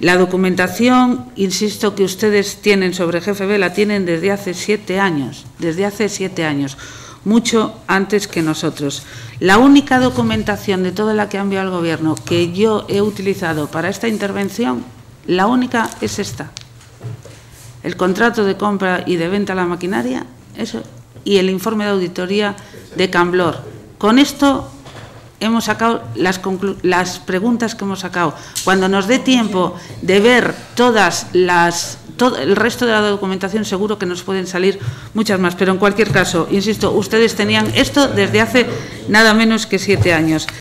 La documentación, insisto, que ustedes tienen sobre GFB la tienen desde hace 7 años, mucho antes que nosotros. La única documentación de toda la que ha enviado el Gobierno que yo he utilizado para esta intervención, la única es esta. El contrato de compra y de venta a la maquinaria, eso, y el informe de auditoría de Camblor. Con esto hemos sacado las preguntas que hemos sacado. Cuando nos dé tiempo de ver todo el resto de la documentación, seguro que nos pueden salir muchas más. Pero en cualquier caso, insisto, ustedes tenían esto desde hace nada menos que 7 años.